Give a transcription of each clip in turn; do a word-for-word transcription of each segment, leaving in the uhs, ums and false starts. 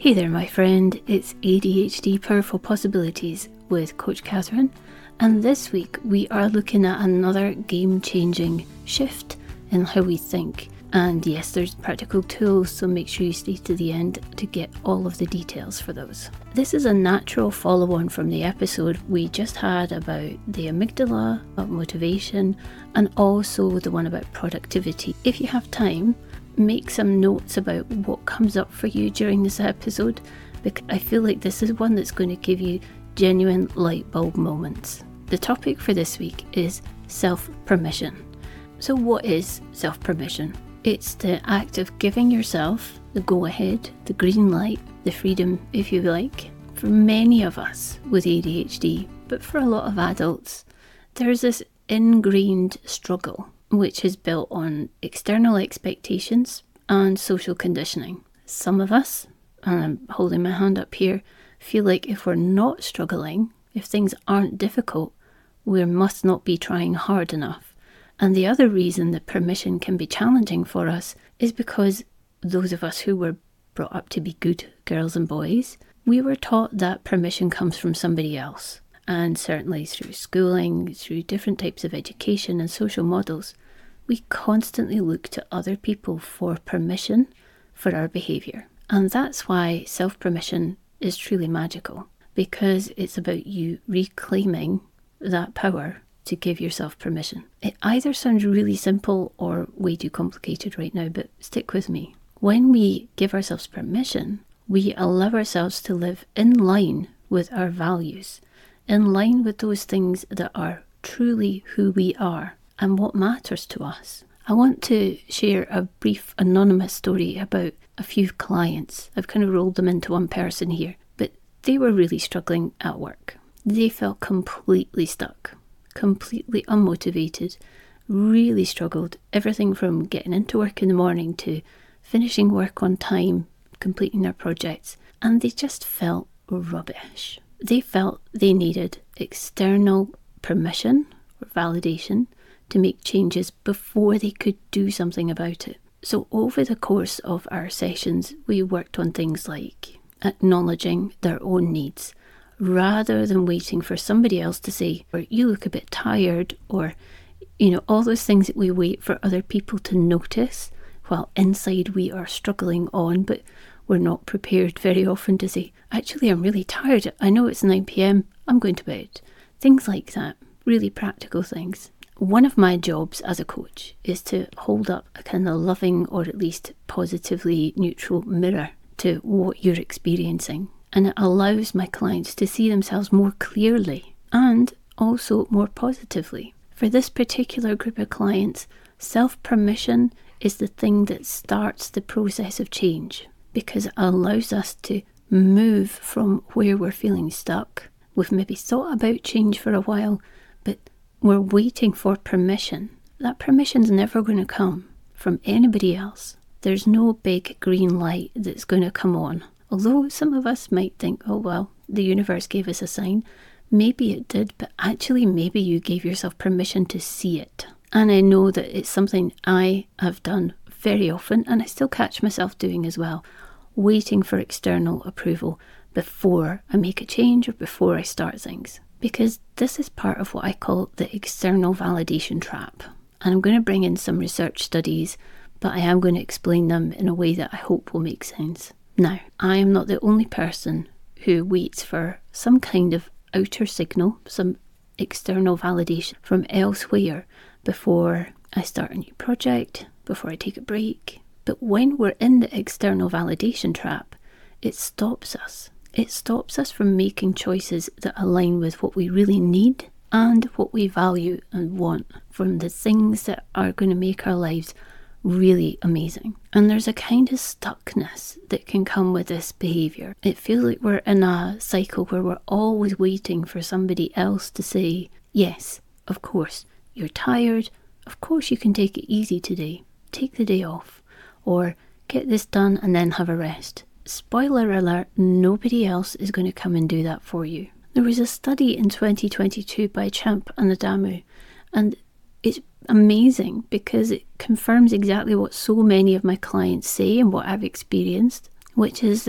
Hey there my friend, it's A D H D Powerful Possibilities with Coach Catherine, and this week we are looking at another game-changing shift in how we think. And yes, there's practical tools, so make sure you stay to the end to get all of the details for those. This is a natural follow-on from the episode we just had about the amygdala, about motivation, and also the one about productivity. If you have time, make some notes about what comes up for you during this episode, because I feel like this is one that's going to give you genuine light bulb moments. The topic for this week is self-permission. So what is self-permission? It's the act of giving yourself the go-ahead, the green light, the freedom, if you like. For many of us with A D H D, but for a lot of adults, there's this ingrained struggle which is built on external expectations and social conditioning. Some of us, and I'm holding my hand up here, feel like if we're not struggling, if things aren't difficult, we must not be trying hard enough. And the other reason that permission can be challenging for us is because those of us who were brought up to be good girls and boys, we were taught that permission comes from somebody else. And certainly through schooling, through different types of education and social models, we constantly look to other people for permission for our behaviour. And that's why self-permission is truly magical, because it's about you reclaiming that power to give yourself permission. It either sounds really simple or way too complicated right now, but stick with me. When we give ourselves permission, we allow ourselves to live in line with our values, in line with those things that are truly who we are and what matters to us. I want to share a brief anonymous story about a few clients. I've kind of rolled them into one person here, but they were really struggling at work. They felt completely stuck, completely unmotivated, really struggled. Everything from getting into work in the morning to finishing work on time, completing their projects, and they just felt rubbish. They felt they needed external permission or validation to make changes before they could do something about it. So over the course of our sessions, we worked on things like acknowledging their own needs, rather than waiting for somebody else to say, or you look a bit tired, or, you know, all those things that we wait for other people to notice, while inside we are struggling on, but we're not prepared very often to say, actually, I'm really tired. I know it's nine p.m. I'm going to bed. Things like that. Really practical things. One of my jobs as a coach is to hold up a kind of loving or at least positively neutral mirror to what you're experiencing. And it allows my clients to see themselves more clearly and also more positively. For this particular group of clients, self-permission is the thing that starts the process of change, because it allows us to move from where we're feeling stuck. We've maybe thought about change for a while, but we're waiting for permission. That permission's never going to come from anybody else. There's no big green light that's going to come on. Although some of us might think, oh well, the universe gave us a sign. Maybe it did, but actually maybe you gave yourself permission to see it. And I know that it's something I have done very often, and I still catch myself doing as well, waiting for external approval before I make a change or before I start things. Because this is part of what I call the external validation trap. And I'm going to bring in some research studies, but I am going to explain them in a way that I hope will make sense. Now, I am not the only person who waits for some kind of outer signal, some external validation from elsewhere before I start a new project, before I take a break. But when we're in the external validation trap, it stops us. It stops us from making choices that align with what we really need and what we value and want from the things that are going to make our lives really amazing. And there's a kind of stuckness that can come with this behaviour. It feels like we're in a cycle where we're always waiting for somebody else to say, yes, of course, you're tired. Of course you can take it easy today. Take the day off. Or get this done and then have a rest. Spoiler alert, nobody else is going to come and do that for you. There was a study in twenty twenty-two by Champ and Adamu, and it's amazing because it confirms exactly what so many of my clients say and what I've experienced, which is that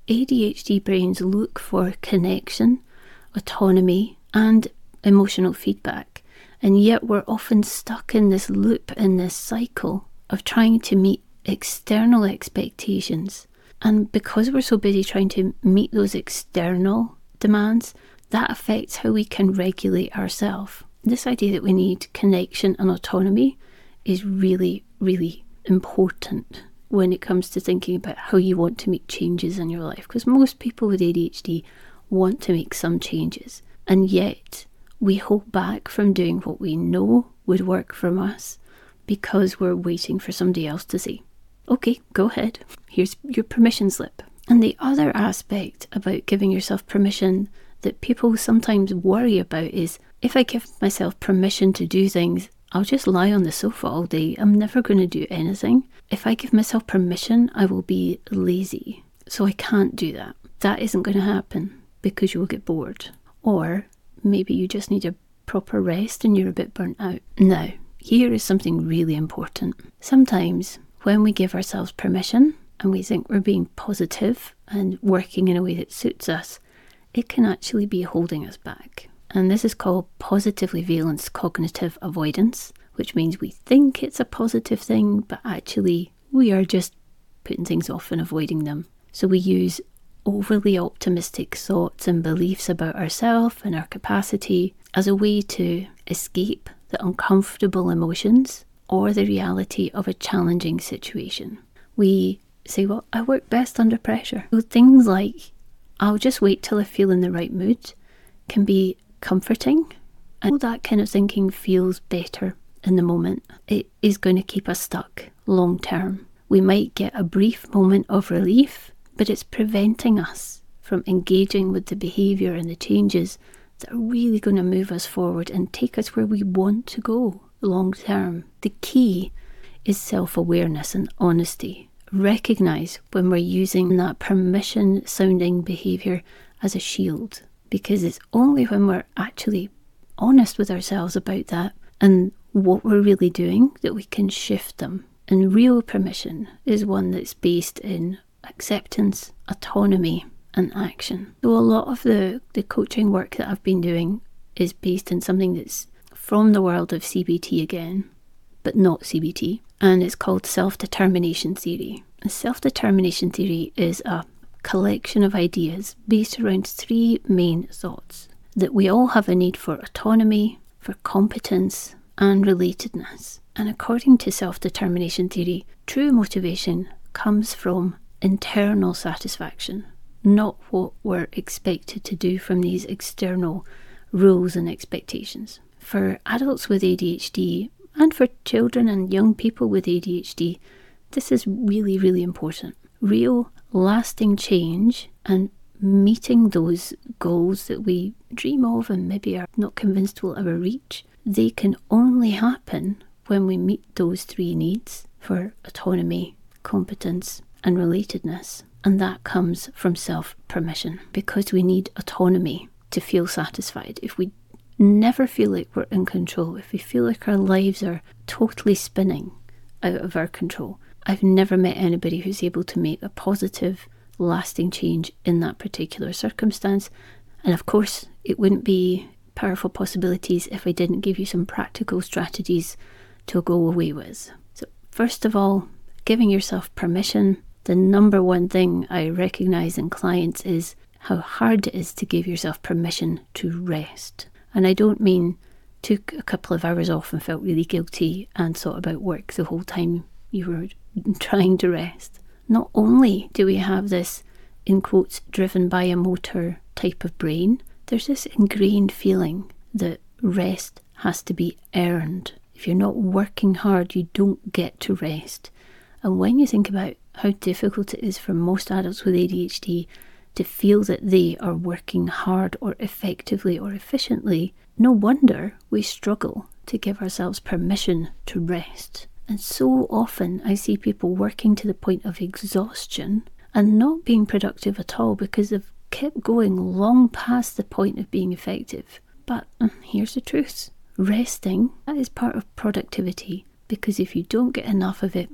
A D H D brains look for connection, autonomy, and emotional feedback, and yet we're often stuck in this loop, in this cycle of trying to meet external expectations. And because we're so busy trying to meet those external demands, that affects how we can regulate ourselves. This idea that we need connection and autonomy is really, really important when it comes to thinking about how you want to make changes in your life, because most people with A D H D want to make some changes, and yet we hold back from doing what we know would work for us because we're waiting for somebody else to say, okay, go ahead, here's your permission slip. And the other aspect about giving yourself permission that people sometimes worry about is, if I give myself permission to do things, I'll just lie on the sofa all day. I'm never going to do anything. If I give myself permission, I will be lazy. So I can't do that. That isn't going to happen because you will get bored. Or maybe you just need a proper rest and you're a bit burnt out. Now, here is something really important. Sometimes when we give ourselves permission and we think we're being positive and working in a way that suits us, it can actually be holding us back. And this is called positively valenced cognitive avoidance, which means we think it's a positive thing, but actually we are just putting things off and avoiding them. So we use overly optimistic thoughts and beliefs about ourselves and our capacity as a way to escape the uncomfortable emotions or the reality of a challenging situation. We say, well, I work best under pressure. So things like, I'll just wait till I feel in the right mood, can be comforting, and that kind of thinking feels better in the moment. It is going to keep us stuck long term. We might get a brief moment of relief, but it's preventing us from engaging with the behaviour and the changes that are really going to move us forward and take us where we want to go long term. The key is self-awareness and honesty. Recognise when we're using that permission sounding behaviour as a shield, because it's only when we're actually honest with ourselves about that and what we're really doing that we can shift them. And real permission is one that's based in acceptance, autonomy, and action. So a lot of the, the coaching work that I've been doing is based in something that's from the world of C B T again, but not C B T, and it's called self-determination theory. And self-determination theory is a collection of ideas based around three main thoughts: that we all have a need for autonomy, for competence, and relatedness. And according to self-determination theory, true motivation comes from internal satisfaction, not what we're expected to do from these external rules and expectations. For adults with A D H D, and for children and young people with A D H D, this is really, really important. Real, lasting change and meeting those goals that we dream of and maybe are not convinced we'll ever reach, they can only happen when we meet those three needs for autonomy, competence, and relatedness. And that comes from self-permission, because we need autonomy to feel satisfied. If we never feel like we're in control, if we feel like our lives are totally spinning out of our control, I've never met anybody who's able to make a positive, lasting change in that particular circumstance. And of course, it wouldn't be Powerful Possibilities if I didn't give you some practical strategies to go away with. So first of all, giving yourself permission. The number one thing I recognise in clients is how hard it is to give yourself permission to rest. And I don't mean took a couple of hours off and felt really guilty and thought about work the whole time you were trying to rest. Not only do we have this, in quotes, driven by a motor type of brain, there's this ingrained feeling that rest has to be earned. If you're not working hard, you don't get to rest. And when you think about how difficult it is for most adults with A D H D to feel that they are working hard or effectively or efficiently, no wonder we struggle to give ourselves permission to rest. And so often I see people working to the point of exhaustion and not being productive at all because they've kept going long past the point of being effective. But here's the truth. Resting, that is part of productivity, because if you don't get enough of it,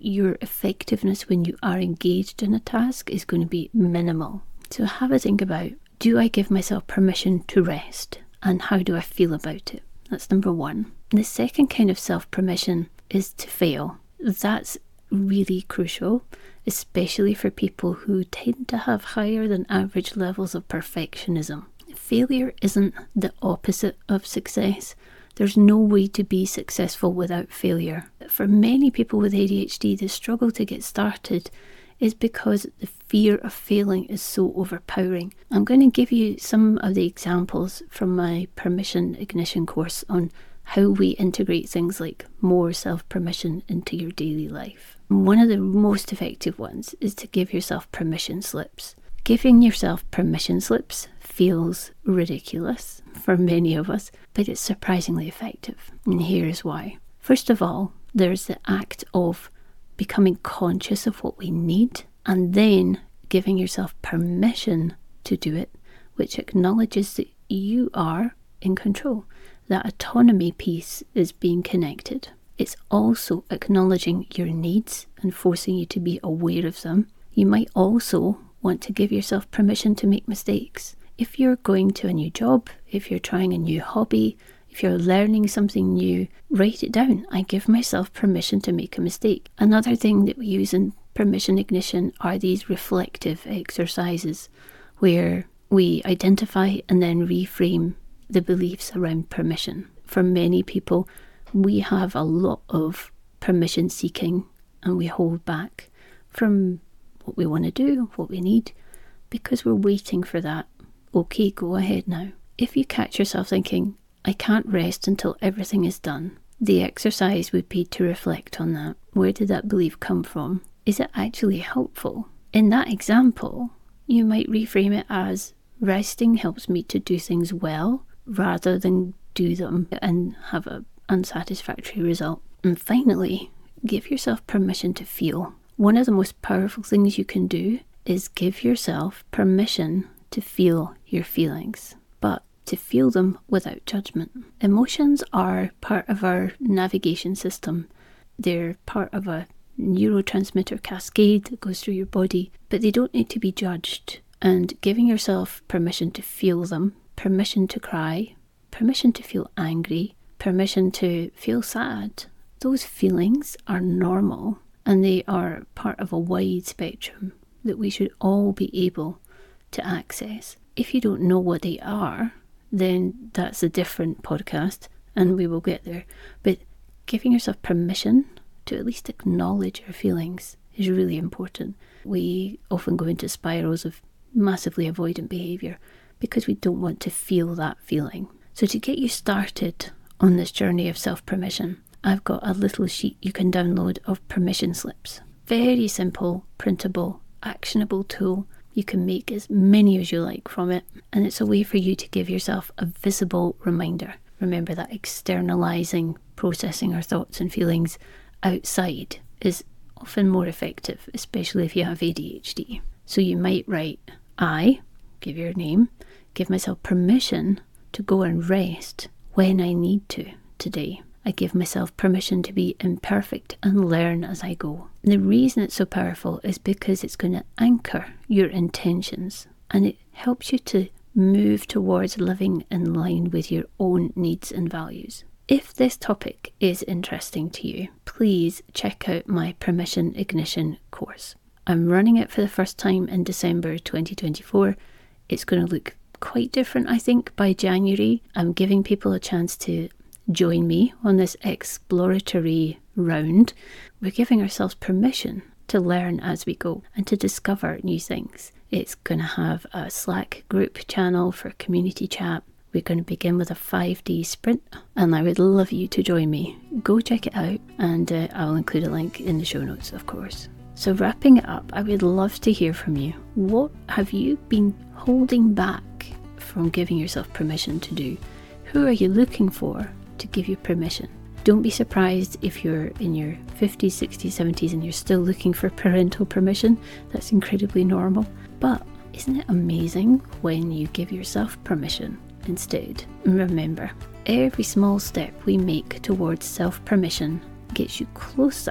your effectiveness when you are engaged in a task is going to be minimal. So have a think about, do I give myself permission to rest? And how do I feel about it? That's number one. The second kind of self-permission is to fail. That's really crucial, especially for people who tend to have higher than average levels of perfectionism. Failure isn't the opposite of success. There's no way to be successful without failure. For many people with A D H D, the struggle to get started is because the fear of failing is so overpowering. I'm going to give you some of the examples from my Permission Ignition course on how we integrate things like more self-permission into your daily life. One of the most effective ones is to give yourself permission slips. Giving yourself permission slips feels ridiculous for many of us, but it's surprisingly effective. And here's why. First of all, there's the act of becoming conscious of what we need, and then giving yourself permission to do it, which acknowledges that you are in control. That autonomy piece is being connected. It's also acknowledging your needs and forcing you to be aware of them. You might also want to give yourself permission to make mistakes. If you're going to a new job, if you're trying a new hobby, if you're learning something new, write it down. I give myself permission to make a mistake. Another thing that we use in Permission Ignition are these reflective exercises where we identify and then reframe the beliefs around permission. For many people, we have a lot of permission seeking and we hold back from what we want to do, what we need, because we're waiting for that. Okay, go ahead now. If you catch yourself thinking, I can't rest until everything is done, the exercise would be to reflect on that. Where did that belief come from? Is it actually helpful? In that example, you might reframe it as resting helps me to do things well rather than do them and have an unsatisfactory result. And finally, give yourself permission to feel. One of the most powerful things you can do is give yourself permission to feel your feelings, but to feel them without judgment. Emotions are part of our navigation system. They're part of a neurotransmitter cascade that goes through your body, but they don't need to be judged. And giving yourself permission to feel them, permission to cry, permission to feel angry, permission to feel sad, those feelings are normal and they are part of a wide spectrum that we should all be able to access. If you don't know what they are, then that's a different podcast and we will get there. But giving yourself permission to at least acknowledge your feelings is really important. We often go into spirals of massively avoidant behaviour because we don't want to feel that feeling. So to get you started on this journey of self-permission, I've got a little sheet you can download of permission slips. Very simple, printable, actionable tool. You can make as many as you like from it, and it's a way for you to give yourself a visible reminder. Remember that externalizing, processing our thoughts and feelings outside is often more effective, especially if you have A D H D. So you might write, I, give your name, give myself permission to go and rest when I need to today. I give myself permission to be imperfect and learn as I go. The reason it's so powerful is because it's going to anchor your intentions and it helps you to move towards living in line with your own needs and values. If this topic is interesting to you, please check out my Permission Ignition course. I'm running it for the first time in December twenty twenty-four. It's going to look quite different, I think, by January. I'm giving people a chance to join me on this exploratory round. We're giving ourselves permission to learn as we go and to discover new things. It's going to have a Slack group channel for community chat. We're going to begin with a five-day sprint and I would love you to join me. Go check it out and uh, I'll include a link in the show notes, of course. So wrapping it up, I would love to hear from you. What have you been holding back from giving yourself permission to do? Who are you looking for to give you permission? Don't be surprised if you're in your fifties, sixties, seventies and you're still looking for parental permission. That's incredibly normal. But isn't it amazing when you give yourself permission instead? And remember, every small step we make towards self-permission gets you closer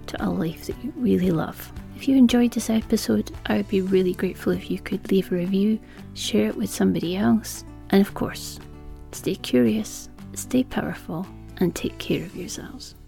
to a life that you really love. If you enjoyed this episode, I would be really grateful if you could leave a review, share it with somebody else, and of course, stay curious, stay powerful, and take care of yourselves.